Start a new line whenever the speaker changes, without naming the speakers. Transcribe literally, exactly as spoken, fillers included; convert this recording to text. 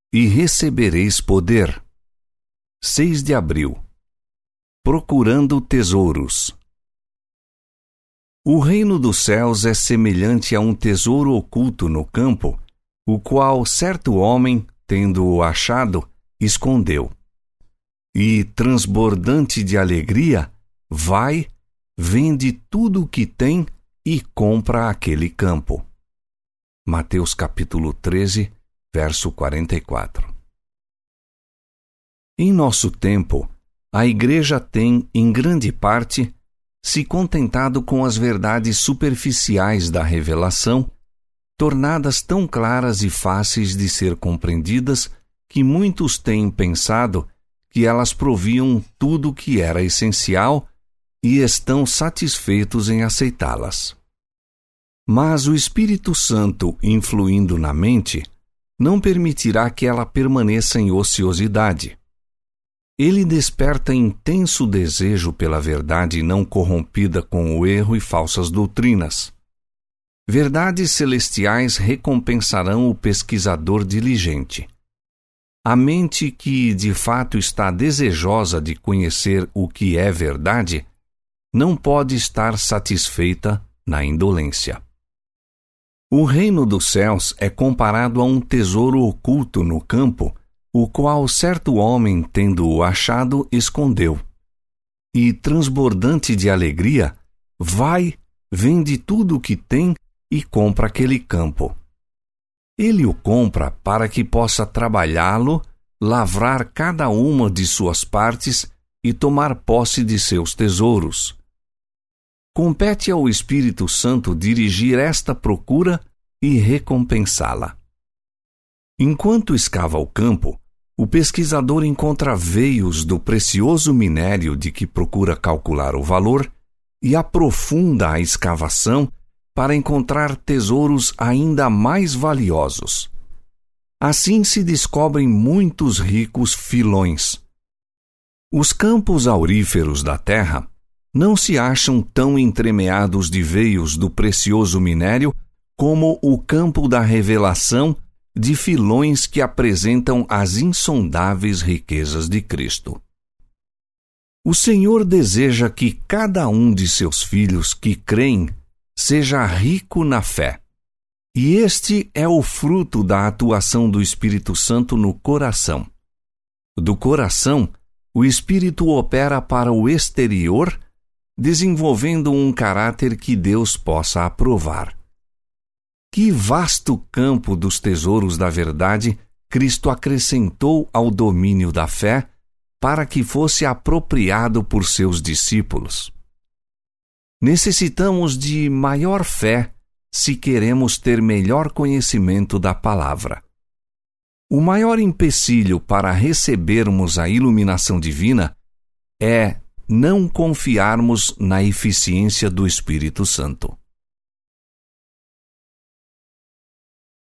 e recebereis poder. seis de abril. Procurando tesouros. O reino dos céus é semelhante a um tesouro oculto no campo, o qual certo homem, tendo-o achado, escondeu. E, transbordante de alegria, vai, vende tudo o que tem e compra aquele campo. Mateus capítulo treze, verso quarenta e quatro. Em nosso tempo, a Igreja tem, em grande parte, se contentado com as verdades superficiais da revelação, tornadas tão claras e fáceis de ser compreendidas que muitos têm pensado que elas proviam tudo o que era essencial e estão satisfeitos em aceitá-las. Mas o Espírito Santo, influindo na mente, não permitirá que ela permaneça em ociosidade. Ele desperta intenso desejo pela verdade não corrompida com o erro e falsas doutrinas. Verdades celestiais recompensarão o pesquisador diligente. A mente que, de fato, está desejosa de conhecer o que é verdade, não pode estar satisfeita na indolência. O reino dos céus é comparado a um tesouro oculto no campo, o qual certo homem, tendo-o achado, escondeu. E, transbordante de alegria, vai, vende tudo o que tem e compra aquele campo. Ele o compra para que possa trabalhá-lo, lavrar cada uma de suas partes e tomar posse de seus tesouros. Compete ao Espírito Santo dirigir esta procura e recompensá-la. Enquanto escava o campo, o pesquisador encontra veios do precioso minério de que procura calcular o valor e aprofunda a escavação para encontrar tesouros ainda mais valiosos. Assim se descobrem muitos ricos filões. Os campos auríferos da terra não se acham tão entremeados de veios do precioso minério como o campo da revelação de filões que apresentam as insondáveis riquezas de Cristo. O Senhor deseja que cada um de seus filhos que creem seja rico na fé. E este é o fruto da atuação do Espírito Santo no coração. Do coração, o Espírito opera para o exterior, desenvolvendo um caráter que Deus possa aprovar. Que vasto campo dos tesouros da verdade Cristo acrescentou ao domínio da fé para que fosse apropriado por seus discípulos. Necessitamos de maior fé se queremos ter melhor conhecimento da palavra. O maior empecilho para recebermos a iluminação divina é não confiarmos na eficiência do Espírito Santo.